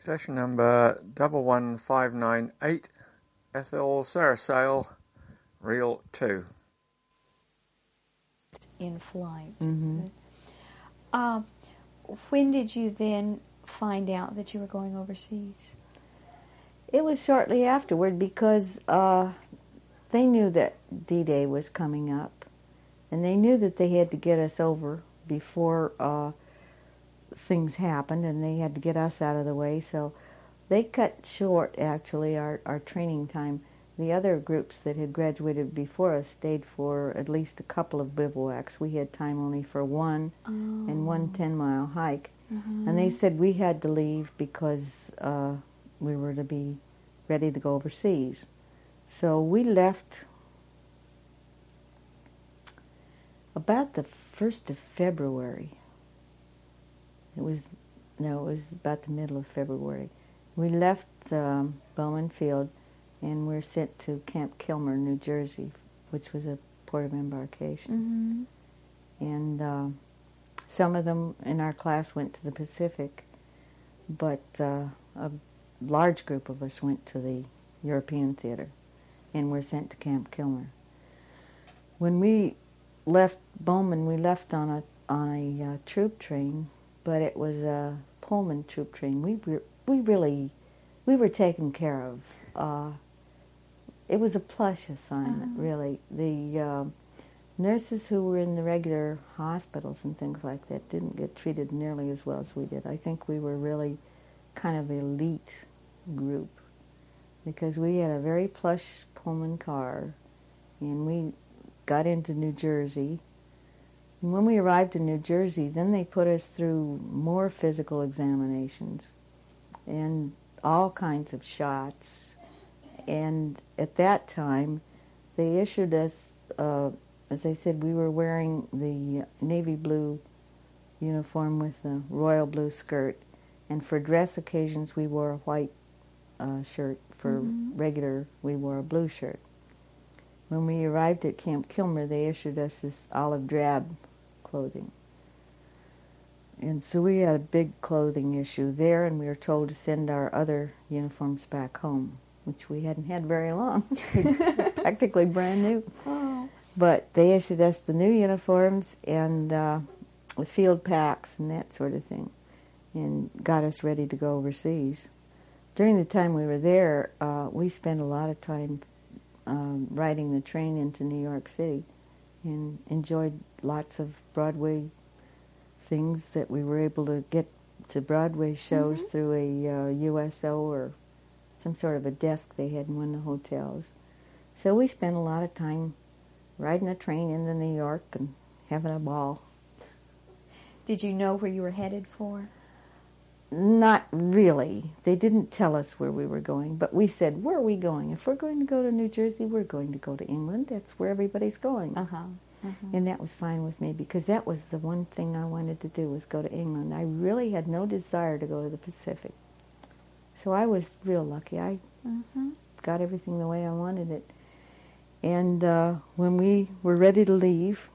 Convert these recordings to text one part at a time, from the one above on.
Session number 11598, Ethel Sarasail, Reel 2. In flight. Mm-hmm. When did you then find out that you were going overseas? It was shortly afterward because they knew that D-Day was coming up, and they knew that they had to get us over before things happened, and they had to get us out of the way. So they cut short, actually, our training time. The other groups that had graduated before us stayed for at least a couple of bivouacs. We had time only for one, and one 10-mile hike. Mm-hmm. And they said we had to leave because we were to be ready to go overseas. So we left about the 1st of February. It was about the middle of February. We left Bowman Field, and we're sent to Camp Kilmer, New Jersey, which was a port of embarkation. Mm-hmm. And some of them in our class went to the Pacific, but a large group of us went to the European theater and were sent to Camp Kilmer. When we left Bowman, we left on a troop train, but it was a Pullman troop train. We were taken care of. It was a plush assignment, really. The nurses who were in the regular hospitals and things like that didn't get treated nearly as well as we did. I think we were really kind of elite group because we had a very plush Pullman car, and we got into New Jersey. And when we arrived in New Jersey, then they put us through more physical examinations and all kinds of shots. And at that time, they issued us, as I said, we were wearing the navy blue uniform with the royal blue skirt. And for dress occasions, we wore a white shirt. For regular, we wore a blue shirt. When we arrived at Camp Kilmer, they issued us this olive drab clothing. And so we had a big clothing issue there, and we were told to send our other uniforms back home, which we hadn't had very long. Practically brand new. Oh. But they issued us the new uniforms and the field packs and that sort of thing, and got us ready to go overseas. During the time we were there, we spent a lot of time riding the train into New York City and enjoyed lots of Broadway things that we were able to get to Broadway shows through a USO or some sort of a desk they had in one of the hotels. So we spent a lot of time riding a train into New York and having a ball. Did you know where you were headed for? Not really. They didn't tell us where we were going, but we said, where are we going? If we're going to go to New Jersey, we're going to go to England. That's where everybody's going. And that was fine with me because that was the one thing I wanted to do, was go to England. I really had no desire to go to the Pacific. So I was real lucky. I got everything the way I wanted it. And when we were ready to leave,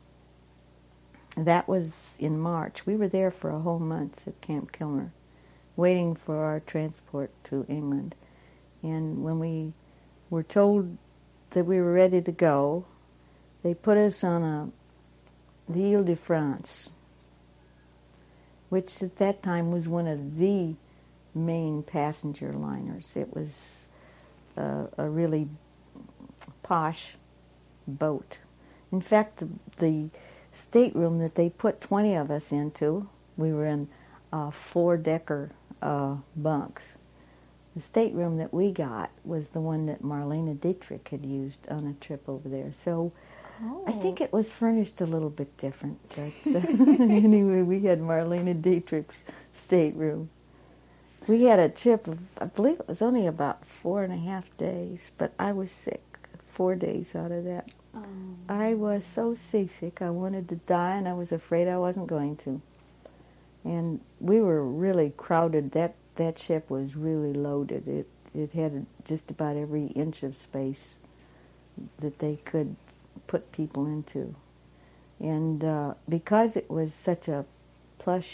that was in March. We were there for a whole month at Camp Kilmer, waiting for our transport to England. And when we were told that we were ready to go, they put us on the Ile-de-France, which at that time was one of the main passenger liners. It was a really posh boat. In fact, the stateroom that they put 20 of us into, we were in 4-decker bunks. The stateroom that we got was the one that Marlene Dietrich had used on a trip over there. So I think it was furnished a little bit different. But anyway, we had Marlene Dietrich's stateroom. We had a trip of, I believe it was only about 4.5 days, but I was sick 4 days out of that. I was so seasick, I wanted to die, and I was afraid I wasn't going to. And we were really crowded. That ship was really loaded. It had just about every inch of space that they could put people into. And because it was such a plush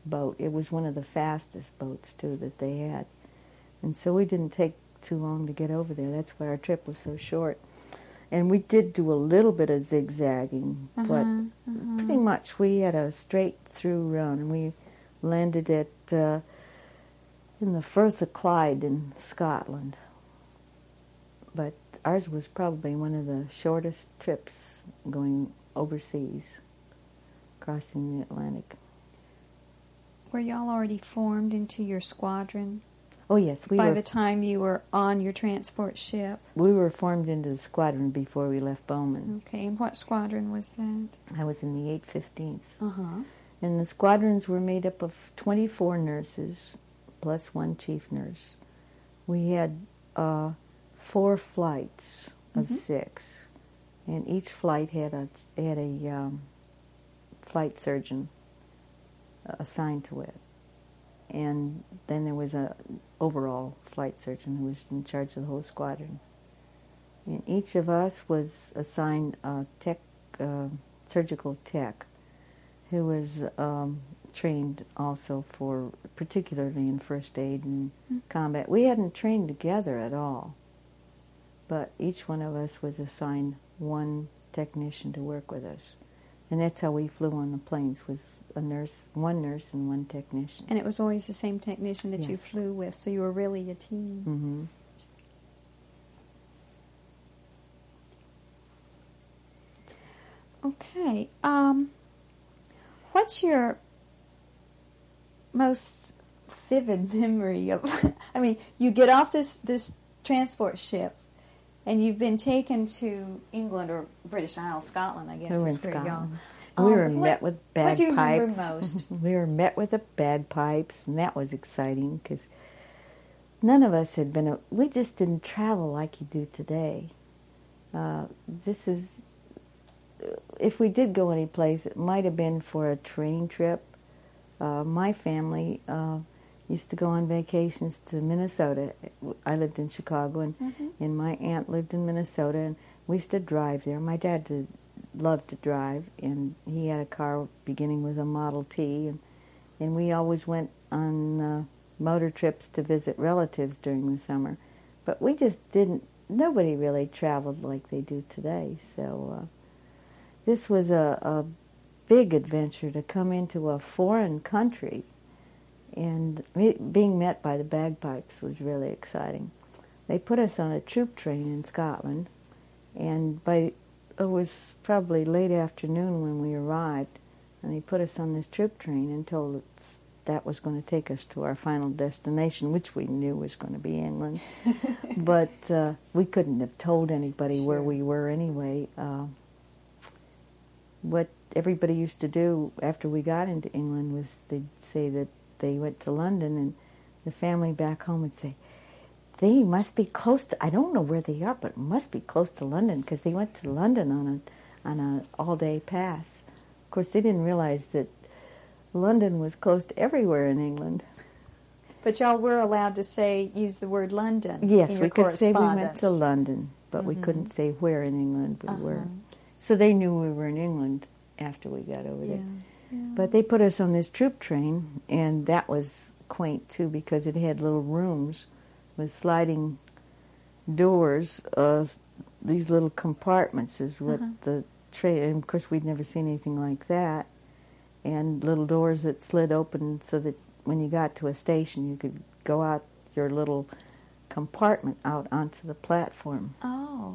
boat. It was one of the fastest boats, too, that they had. And so we didn't take too long to get over there. That's why our trip was so short. And we did do a little bit of zigzagging, but pretty much we had a straight-through run. And we landed at in the Firth of Clyde in Scotland. But ours was probably one of the shortest trips going overseas, crossing the Atlantic. Were y'all already formed into your squadron? Oh, yes. By the time you were on your transport ship? We were formed into the squadron before we left Bowman. Okay, and what squadron was that? I was in the 815th. Uh-huh. And the squadrons were made up of 24 nurses, plus one chief nurse. We had 4 flights of 6, and each flight had a flight surgeon assigned to it. And then there was a overall flight surgeon who was in charge of the whole squadron. And each of us was assigned a surgical tech, who was trained also for, particularly in first aid and combat. We hadn't trained together at all, but each one of us was assigned one technician to work with us. And that's how we flew on the planes, was one nurse and one technician. And it was always the same technician that you flew with, so you were really a team. Mm-hmm. Okay. What's your most vivid memory of... I mean, you get off this transport ship, and you've been taken to England or British Isles, Scotland, I guess. We were in is where Scotland. y'all... We were met with bagpipes. What do you remember most? We were met with the bagpipes, and that was exciting because none of us had been... we just didn't travel like you do today. This is... if we did go any place, it might have been for a training trip. My family used to go on vacations to Minnesota. I lived in Chicago, and my aunt lived in Minnesota, and we used to drive there. My dad loved to drive, and he had a car beginning with a Model T, and we always went on motor trips to visit relatives during the summer. But we just didn't, nobody really traveled like they do today, so... this was a big adventure to come into a foreign country, and being met by the bagpipes was really exciting. They put us on a troop train in Scotland, and it was probably late afternoon when we arrived, and they put us on this troop train and told us that was going to take us to our final destination, which we knew was going to be England. But we couldn't have told anybody where we were anyway. What everybody used to do after we got into England was they'd say that they went to London, and the family back home would say, they must be close to, I don't know where they are, but it must be close to London, because they went to London on an all-day pass. Of course, they didn't realize that London was close to everywhere in England. But y'all were allowed to use the word London. Yes, in your we could say we went to London, but we couldn't say where in England we were. So they knew we were in England after we got over there. Yeah. But they put us on this troop train, and that was quaint, too, because it had little rooms with sliding doors. These little compartments is what the train... And, of course, we'd never seen anything like that. And little doors that slid open so that when you got to a station, you could go out your little compartment out onto the platform. Oh,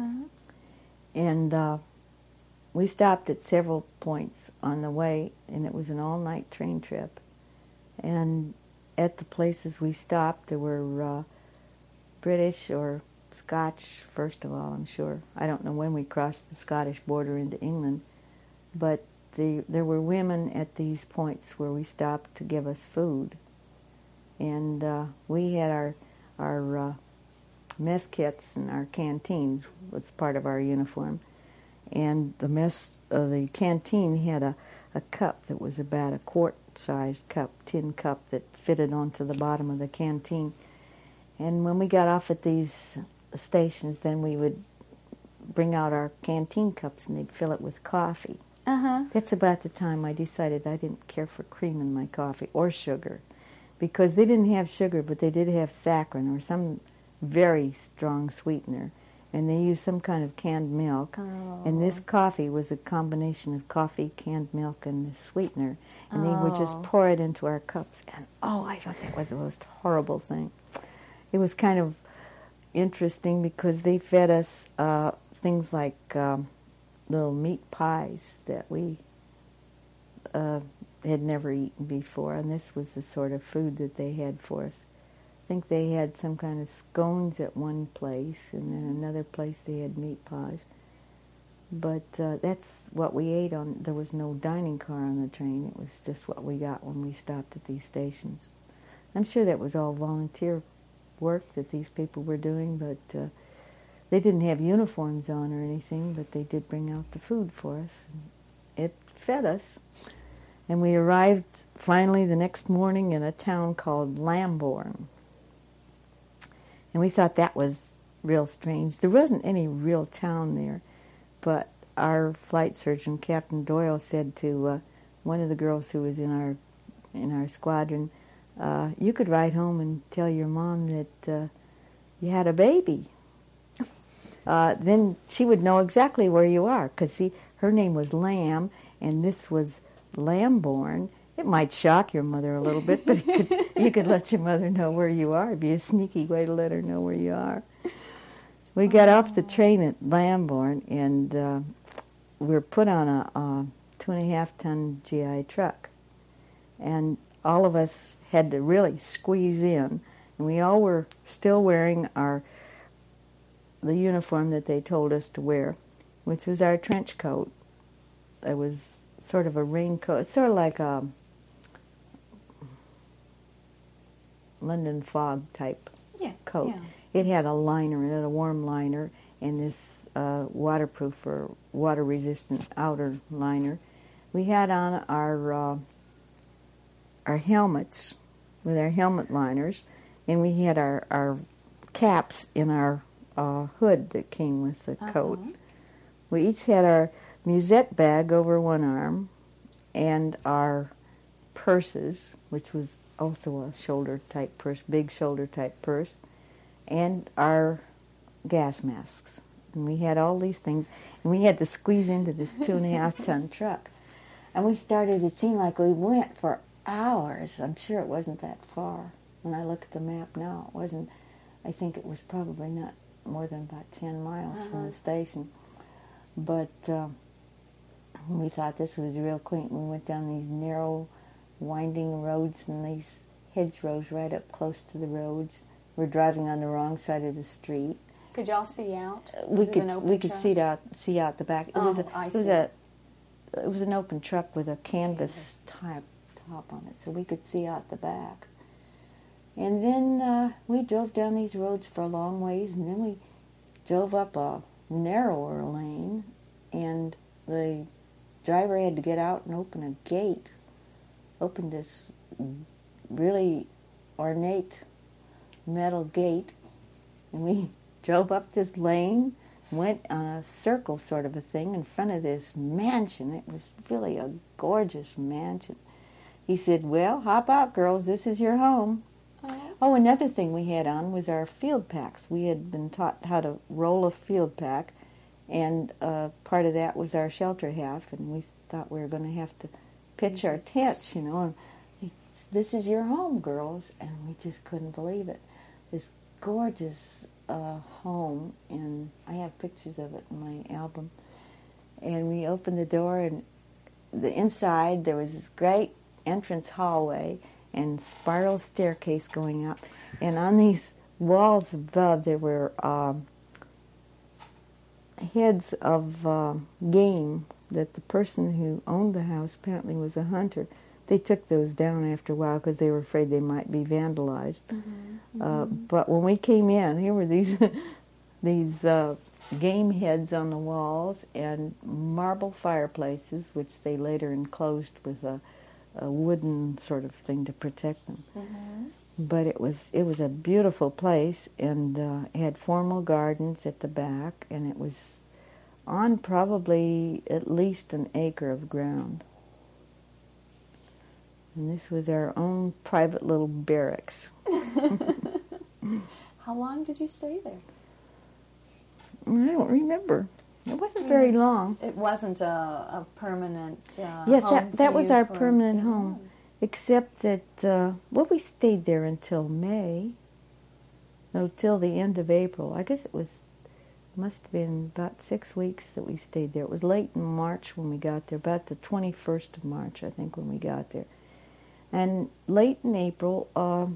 And we stopped at several points on the way, and it was an all-night train trip. And at the places we stopped, there were British or Scotch, first of all, I'm sure. I don't know when we crossed the Scottish border into England, but there were women at these points where we stopped to give us food. And we had our mess kits and our canteens was part of our uniform. And the canteen had a cup that was about a quart-sized cup, tin cup that fitted onto the bottom of the canteen. And when we got off at these stations, then we would bring out our canteen cups and they'd fill it with coffee. Uh-huh. That's about the time I decided I didn't care for cream in my coffee or sugar, because they didn't have sugar, but they did have saccharin or some very strong sweetener, and they used some kind of canned milk. Oh. And this coffee was a combination of coffee, canned milk, and the sweetener, and they would just pour it into our cups. And I thought that was the most horrible thing. It was kind of interesting because they fed us things like little meat pies that we had never eaten before, and this was the sort of food that they had for us. I think they had some kind of scones at one place, and then another place they had meat pies. But that's what we ate on. There was no dining car on the train. It was just what we got when we stopped at these stations. I'm sure that was all volunteer work that these people were doing, but they didn't have uniforms on or anything, but they did bring out the food for us. It fed us. And we arrived finally the next morning in a town called Lambourne. And we thought that was real strange. There wasn't any real town there, but our flight surgeon, Captain Doyle, said to one of the girls who was in our squadron, you could write home and tell your mom that you had a baby. Then she would know exactly where you are, because her name was Lamb, and this was Lambourne. It might shock your mother a little bit, but you could let your mother know where you are. It'd be a sneaky way to let her know where you are. We got off the train at Lambourne, and we were put on a 2.5-ton GI truck. And all of us had to really squeeze in. And we all were still wearing the uniform that they told us to wear, which was our trench coat. It was sort of a raincoat, sort of like a London fog type coat. Yeah. It had a liner, it had a warm liner, and this waterproof or water-resistant outer liner. We had on our helmets with our helmet liners, and we had our caps in our hood that came with the coat. We each had our musette bag over one arm and our purses, which was also a shoulder-type purse, big shoulder-type purse, and our gas masks. And we had all these things, and we had to squeeze into this 2.5-ton truck. And we started, it seemed like we went for hours. I'm sure it wasn't that far. When I look at the map now, it wasn't, I think it was probably not more than about 10 miles from the station. But we thought this was real quaint. We went down these narrow, winding roads and these hedgerows right up close to the roads. We're driving on the wrong side of the street. Could y'all see out? We could see out the back. It was an open truck with a canvas top on it, so we could see out the back. And then we drove down these roads for a long ways, and then we drove up a narrower lane, and the driver had to get out and open a gate, opened this really ornate metal gate, and we drove up this lane, went on a circle sort of a thing in front of this mansion. It was really a gorgeous mansion. He said, well, hop out, girls, this is your home. Oh, another thing we had on was our field packs. We had been taught how to roll a field pack, and part of that was our shelter half, and we thought we were going to have to pitch our tents, and this is your home, girls, and we just couldn't believe it. This gorgeous home, and I have pictures of it in my album. And we opened the door, and the inside there was this great entrance hallway and spiral staircase going up, and on these walls above there were heads of game that the person who owned the house apparently was a hunter. They took those down after a while because they were afraid they might be vandalized. But when we came in, here were these game heads on the walls and marble fireplaces, which they later enclosed with a wooden sort of thing to protect them. But it was a beautiful place, and it had formal gardens at the back, and it was on probably at least an acre of ground. And this was our own private little barracks. How long did you stay there? I don't remember. It wasn't very long. It wasn't a permanent Yes, home that for was you our for- permanent it home. was. Except that, well, we stayed there until May. No, till the end of April. I guess must have been about 6 weeks that we stayed there. It was late in March when we got there, about the 21st of March, I think, when we got there. And late in April,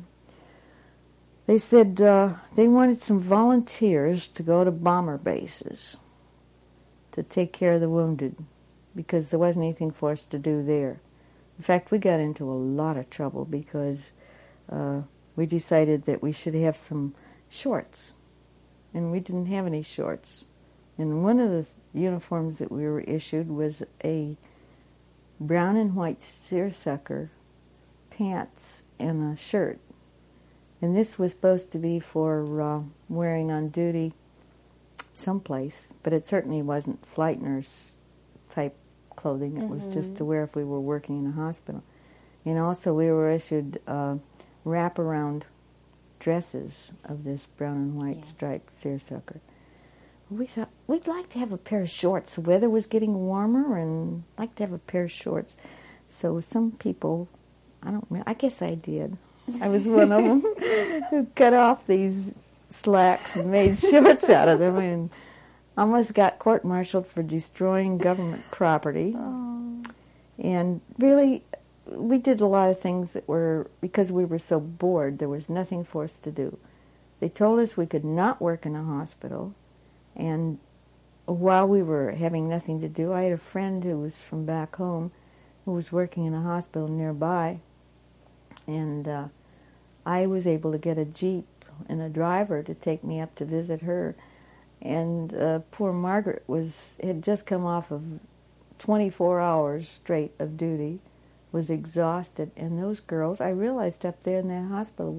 they said they wanted some volunteers to go to bomber bases to take care of the wounded, because there wasn't anything for us to do there. In fact, we got into a lot of trouble because we decided that we should have some shorts, and we didn't have any shorts. And one of the uniforms that we were issued was a brown and white seersucker, pants, and a shirt. And this was supposed to be for wearing on duty someplace, but it certainly wasn't flight nurse type clothing. It was just to wear if we were working in a hospital. And also we were issued wraparound dresses of this brown and white striped seersucker. We thought we'd like to have a pair of shorts. The weather was getting warmer, and like to have a pair of shorts. So some people, I guess I did. I was one of them who cut off these slacks and made shorts out of them, and almost got court-martialed for destroying government property. Oh. And really, we did a lot of things that were, because we were so bored, there was nothing for us to do. They told us we could not work in a hospital, and while we were having nothing to do, I had a friend who was from back home who was working in a hospital nearby, and I was able to get a Jeep and a driver to take me up to visit her. And poor Margaret had just come off of 24 hours straight of duty, was exhausted, and those girls, I realized up there in that hospital,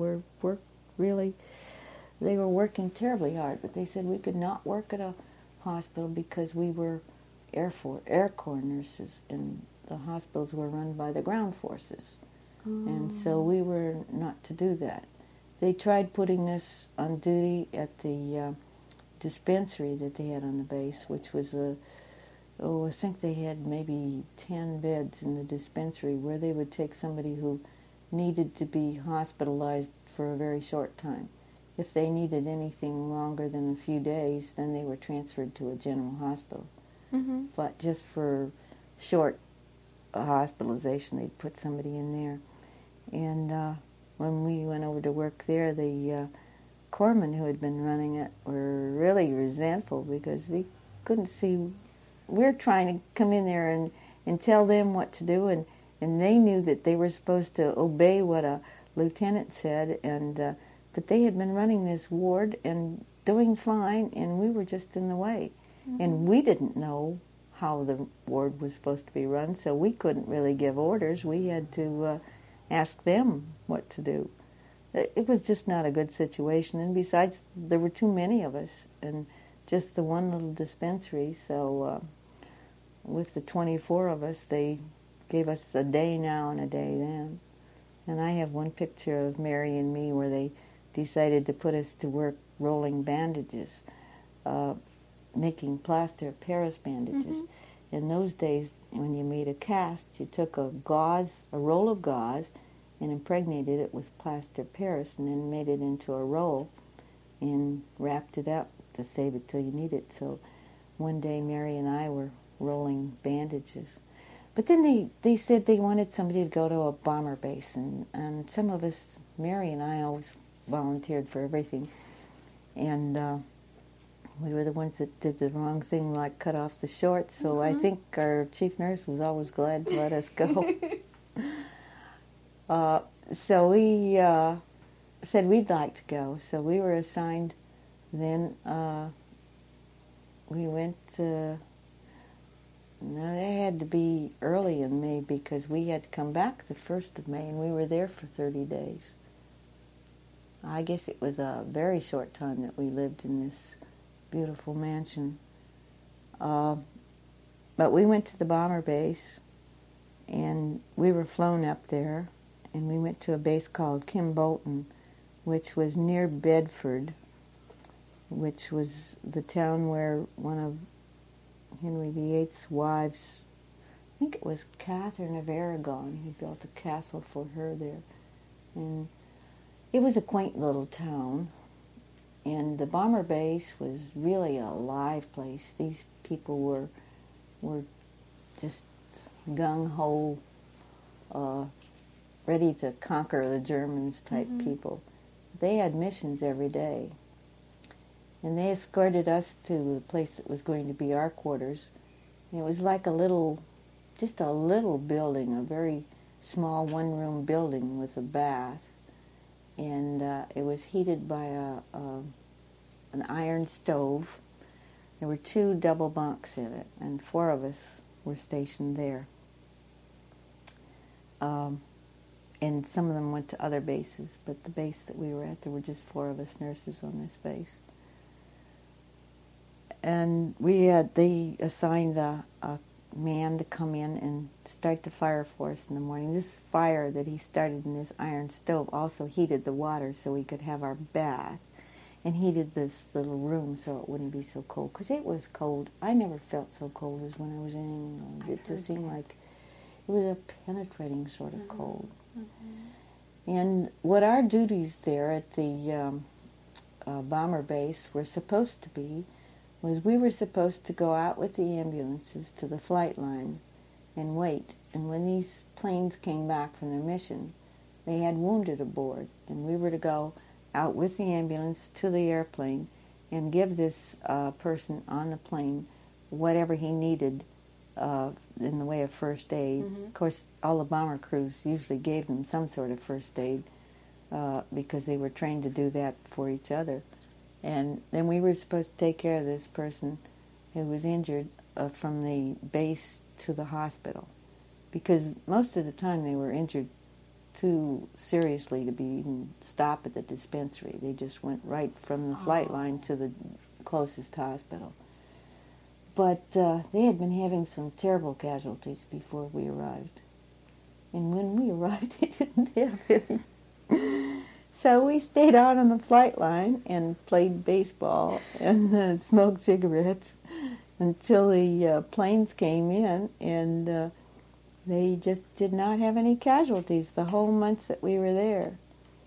they were working terribly hard, but they said we could not work at a hospital because we were Air Corps nurses, and the hospitals were run by the ground forces. And so we were not to do that. They tried putting us on duty at the dispensary that they had on the base, which was I think they had maybe 10 beds in the dispensary, where they would take somebody who needed to be hospitalized for a very short time. If they needed anything longer than a few days, then they were transferred to a general hospital. Mm-hmm. But just for short hospitalization, they'd put somebody in there. And when we went over to work there, the corpsmen who had been running it were really resentful because they couldn't see. We're trying to come in there and tell them what to do, and they knew that they were supposed to obey what a lieutenant said, and but they had been running this ward and doing fine, and we were just in the way. Mm-hmm. And we didn't know how the ward was supposed to be run, so we couldn't really give orders. We had to ask them what to do. It was just not a good situation, and besides, there were too many of us, and just the one little dispensary, so with the 24 of us, they gave us a day now and a day then. And I have one picture of Mary and me where they decided to put us to work rolling bandages, making plaster of Paris bandages. Mm-hmm. In those days, when you made a cast, you took a roll of gauze, and impregnated it with plaster of Paris, and then made it into a roll and wrapped it up to save it till you need it. So one day Mary and I were rolling bandages. But then they said they wanted somebody to go to a bomber base, and some of us, Mary and I, always volunteered for everything. And we were the ones that did the wrong thing, like cut off the shorts, so mm-hmm. I think our chief nurse was always glad to let us go. So we said we'd like to go. So we were assigned then. We went, it had to be early in May because we had to come back the 1st of May, and we were there for 30 days. I guess it was a very short time that we lived in this beautiful mansion. But we went to the bomber base, and we were flown up there, and we went to a base called Kim Bolton, which was near Bedford, which was the town where one of Henry VIII's wives, I think it was Catherine of Aragon, he built a castle for her there. And it was a quaint little town, and the bomber base was really a live place. These people were just gung-ho, ready to conquer the Germans type people. They had missions every day. And they escorted us to the place that was going to be our quarters. And it was like just a little building, a very small one-room building with a bath. And it was heated by an iron stove. There were 2 double bunks in it, and 4 of us were stationed there. And some of them went to other bases, but the base that we were at, there were just 4 of us nurses on this base. And they assigned a man to come in and start the fire for us in the morning. This fire that he started in this iron stove also heated the water so we could have our bath, and heated this little room so it wouldn't be so cold, because it was cold. I never felt so cold as when I was in England. It just seemed like it was a penetrating sort of cold. And what our duties there at the bomber base were supposed to be was we were supposed to go out with the ambulances to the flight line and wait. And when these planes came back from their mission, they had wounded aboard, and we were to go out with the ambulance to the airplane and give this person on the plane whatever he needed in the way of first aid. Of course, all the bomber crews usually gave them some sort of first aid because they were trained to do that for each other. And then we were supposed to take care of this person who was injured from the base to the hospital, because most of the time they were injured too seriously to be even stop at the dispensary. They just went right from the flight line to the closest hospital. But they had been having some terrible casualties before we arrived. And when we arrived, they didn't have any. So we stayed out on the flight line and played baseball and smoked cigarettes until the planes came in, and they just did not have any casualties the whole month that we were there.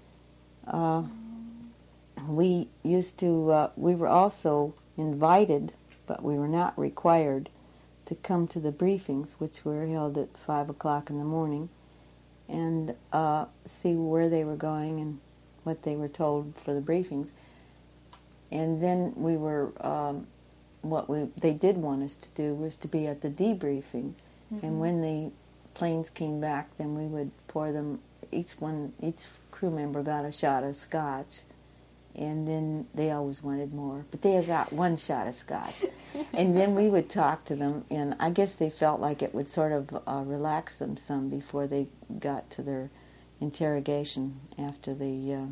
We were also invited, but we were not required to come to the briefings, which were held at 5 o'clock in the morning, and see where they were going and what they were told for the briefings. And then we were, they did want us to do was to be at the debriefing. And when the planes came back, then we would pour them, each crew member got a shot of scotch, and then they always wanted more, but they got 1 shot of scotch. And then we would talk to them, and I guess they felt like it would sort of relax them some before they got to their interrogation after the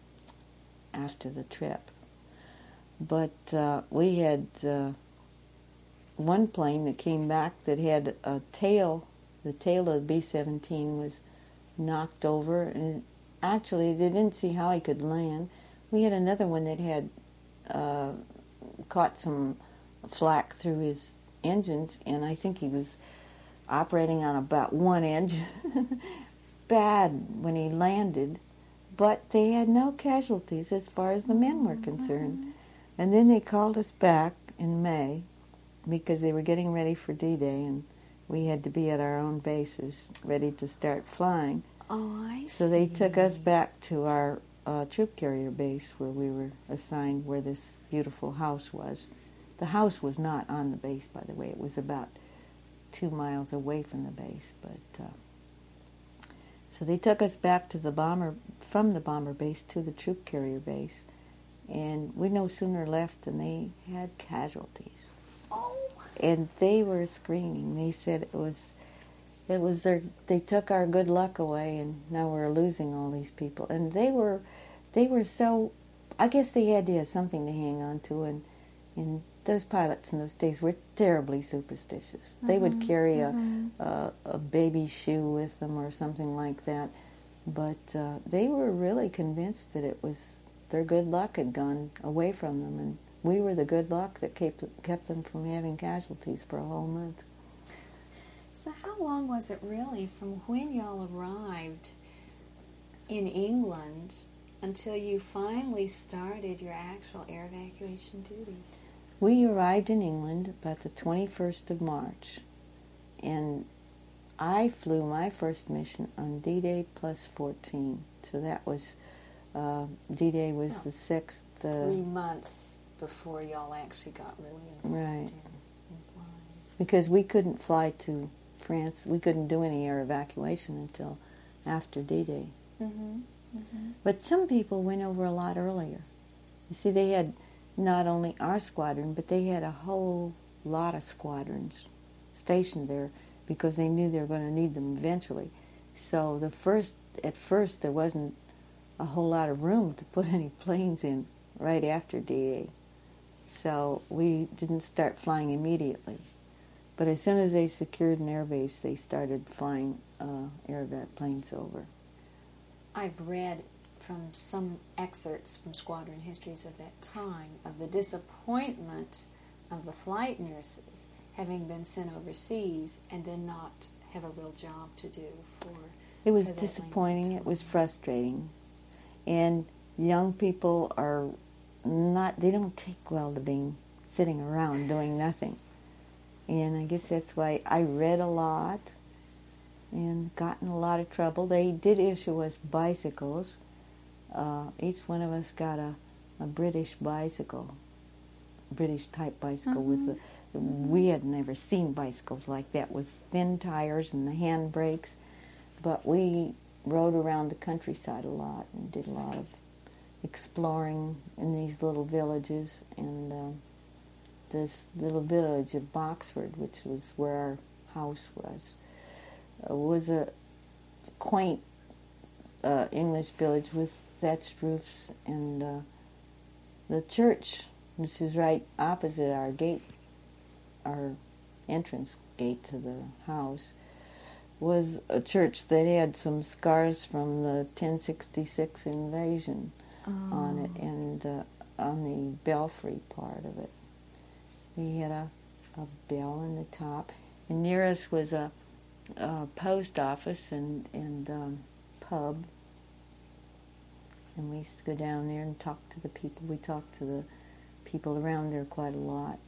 trip. But we had one plane that came back that had a tail. The tail of the B-17 was knocked over, and actually they didn't see how he could land. We had another one that had caught some flak through his engines, and I think he was operating on about 1 engine. Bad when he landed, but they had no casualties as far as the men were concerned. And then they called us back in May because they were getting ready for D-Day, and we had to be at our own bases ready to start flying. Oh, I see. So they took us back to our troop carrier base where we were assigned, where this beautiful house was. The house was not on the base, by the way. It was about 2 miles away from the base, but so they took us back to from the bomber base to the troop carrier base, and we no sooner left than they had casualties. Oh. And they were screaming. They said they took our good luck away, and now we're losing all these people. And they were so, I guess they had to have something to hang on to, and those pilots in those days were terribly superstitious. They would carry a baby shoe with them or something like that. But they were really convinced that it was their good luck had gone away from them, and we were the good luck that kept them from having casualties for a whole month. So how long was it really from when y'all arrived in England until you finally started your actual air evacuation duties? We arrived in England about the 21st of March, and I flew my first mission on D-Day plus 14. So that was, D-Day was the 6th. 3 months before y'all actually got really involved right. in flying. Because we couldn't fly to France. We couldn't do any air evacuation until after D-Day. Mm-hmm. Mm-hmm. But some people went over a lot earlier. You see, they had not only our squadron, but they had a whole lot of squadrons stationed there because they knew they were going to need them eventually. So at first there wasn't a whole lot of room to put any planes in right after D-Day. So we didn't start flying immediately. But as soon as they secured an air base, they started flying air planes over. I've read from some excerpts from squadron histories of that time of the disappointment of the flight nurses having been sent overseas and then not have a real job to do for. It was disappointing. It was frustrating. And young people are not, they don't take well to being sitting around doing nothing. And I guess that's why I read a lot and got in a lot of trouble. They did issue us bicycles. Each one of us got a British bicycle, British type bicycle with we had never seen bicycles like that with thin tires and the hand brakes. But we rode around the countryside a lot and did a lot of exploring in these little villages. And this little village of Boxford, which was where our house was a quaint English village with thatched roofs, and the church, which is right opposite our gate, our entrance gate to the house, was a church that had some scars from the 1066 invasion on it, and on the belfry part of it. We had a bell on the top, and near us was a post office and pub, and we used to go down there and talk to the people. We talked to the people around there quite a lot.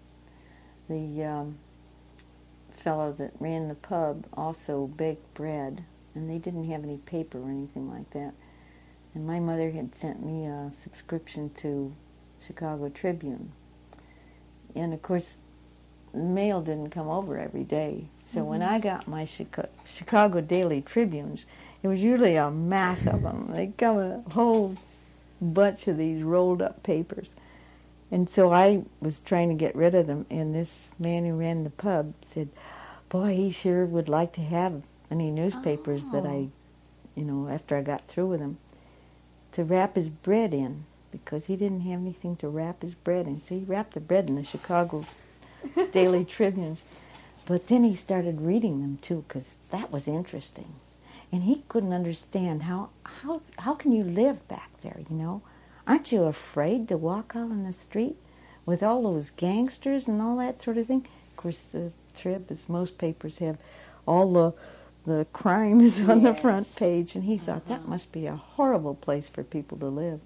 The fellow that ran the pub also baked bread, and they didn't have any paper or anything like that. And my mother had sent me a subscription to Chicago Tribune. And of course, mail didn't come over every day. So when I got my Chicago Daily Tribunes, it was usually a mass of them. They'd come a whole bunch of these rolled up papers. And so I was trying to get rid of them, and this man who ran the pub said, boy, he sure would like to have any newspapers that I, after I got through with them, to wrap his bread in, because he didn't have anything to wrap his bread in. So he wrapped the bread in the Chicago Daily Tribunes. But then he started reading them, too, because that was interesting. And he couldn't understand how can you live back there, Aren't you afraid to walk out on the street with all those gangsters and all that sort of thing? Of course, the Trib, as most papers have, all the crimes on the front page, and he thought that must be a horrible place for people to live.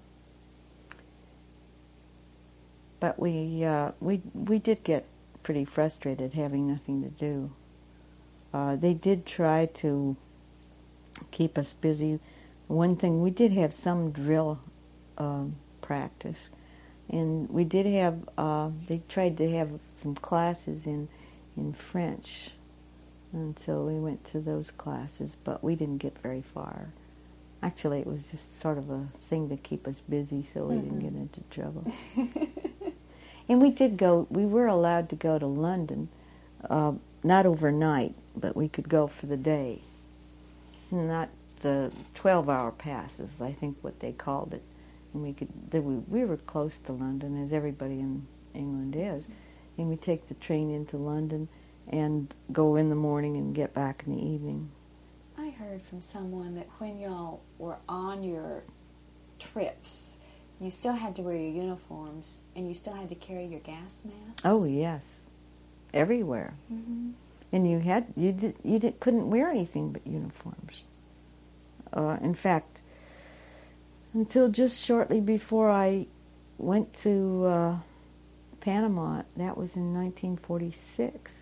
But we did get pretty frustrated having nothing to do. They did try to keep us busy. One thing, we did have some drill practice, and we did have, they tried to have some classes in French, and so we went to those classes, but we didn't get very far. Actually, it was just sort of a thing to keep us busy so we didn't get into trouble. And we were allowed to go to London, not overnight, but we could go for the day. Not the 12-hour passes, I think what they called it. And we were close to London, as everybody in England is. And we take the train into London and go in the morning and get back in the evening. I heard from someone that when y'all were on your trips, you still had to wear your uniforms and you still had to carry your gas masks. Oh yes, everywhere. Mm-hmm. And you couldn't wear anything but uniforms. In fact, until just shortly before I went to Panama, that was in 1946.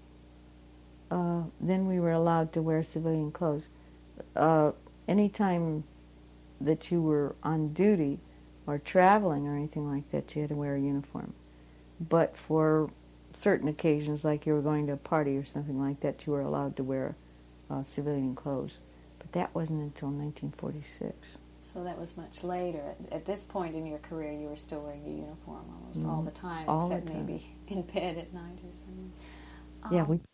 Then we were allowed to wear civilian clothes. Anytime that you were on duty or traveling or anything like that, you had to wear a uniform. But for certain occasions, like you were going to a party or something like that, you were allowed to wear civilian clothes. But that wasn't until 1946. So that was much later. At this point in your career, you were still wearing your uniform almost all the time, all except the time. maybe in bed at night or something. Yeah, we